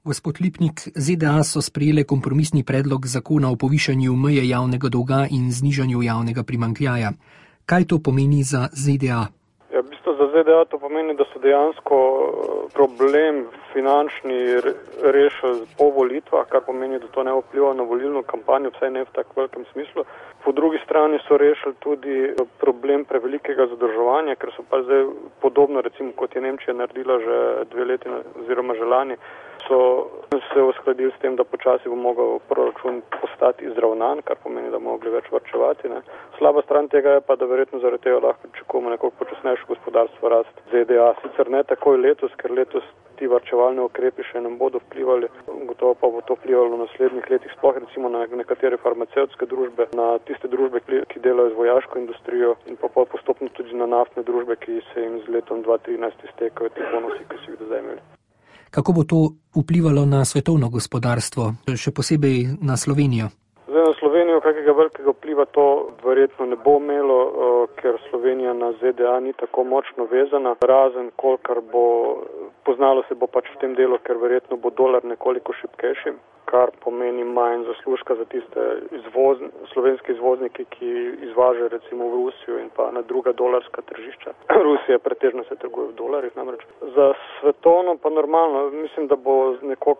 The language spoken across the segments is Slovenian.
Gospod Lipnik, ZDA so sprejele kompromisni predlog zakona o povišanju meje javnega dolga in znižanju javnega primanjkljaja. Kaj to pomeni za ZDA? Ja, v bistvu za ZDA to pomeni, da so dejansko problem finančni rešili po volitvah, kar pomeni, da to ne vpliva na volilno kampanjo, vsaj ne v tak velikem smislu. Po drugi strani so rešili tudi problem prevelikega zadolževanja, ker so pa zdaj podobno, recimo kot je Nemčija naredila že 2 leti oziroma že lani, so se uskladili s tem, da počasi bo mogel proračun postati izravnan, kar pomeni, da bomo mogli več varčevati. Slaba stran tega je pa, da verjetno zaradi tega lahko pričakujemo nekoliko počasnejšo gospodarstvo rast ZDA. Sicer ne takoj letos, ker letos ti varčevalni ukrepi še nam bodo vplivali, gotovo pa bo to vplivalo v naslednjih letih, sploh recimo na nekatere farmacevtske družbe, na tiste družbe, ki delajo z vojaško industrijo in pa postopno tudi na naftne družbe, ki se jim z letom 2013 iztekajo ti bonusi, ki so jih do zdaj imeli. Kako bo to vplivalo na svetovno gospodarstvo, še posebej na Slovenijo? Zdaj na Slovenijo kakega velikega vpliva to verjetno ne bo imelo, ker Slovenija na ZDA ni tako močno vezana, razen kolikor bo, poznalo se bo pač v tem delu, ker verjetno bo dolar nekoliko šibkejši, kar pomeni manj zaslužka za tiste slovenske izvoznike, ki izvažajo recimo v Rusijo in pa na druga dolarska tržišča. Rusija pretežno se trguje v dolarjih namreč. Za svetovno pa normalno, mislim, da bo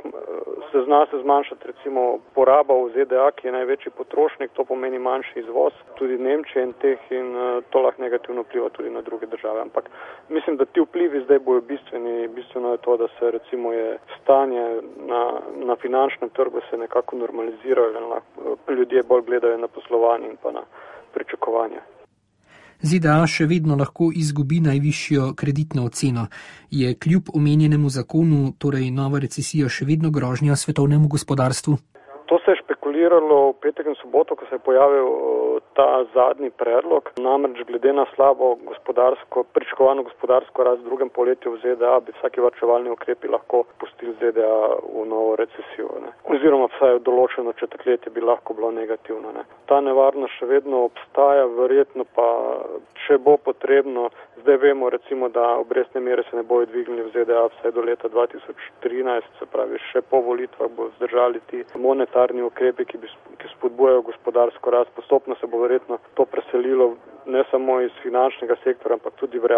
se zmanjšati recimo poraba v ZDA, ki je največji potrošnik, to pomeni manjši izvoz, tudi Nemčije in to lahko negativno vpliva tudi na druge države. Ampak mislim, da ti vplivi zdaj bojo bistveni. Bistveno je to, da se recimo je stanje na finančnem trgu se nekako normalizirajo, ljudje bolj gledajo na poslovanje in pa na pričakovanja. ZDA še vedno lahko izgubi najvišjo kreditno oceno. Je kljub omenjenemu zakonu torej nova recesija še vedno grožnja svetovnemu gospodarstvu? To se je špekuliralo v petek in soboto, ko se je pojavil ta zadnji predlog. Namreč glede na slabo pričakovano gospodarsko rast v drugem polletju v ZDA bi vsaki varčevalni ukrepi lahko pustili ZDA v novo recesijo. Oziroma vsaj določeno četrtletje bi lahko bilo negativno. Ta nevarnost še vedno obstaja, verjetno pa, če bo potrebno, zdaj vemo recimo, da obrestne mere se ne bojo dvignili v ZDA vsaj do leta 2013, se pravi še po volitvah bo zdržali ti monetarni ukrepi, ki spodbujajo gospodarsko rast. Postopno se bo verjetno to preselilo ne samo iz finančnega sektora, ampak tudi v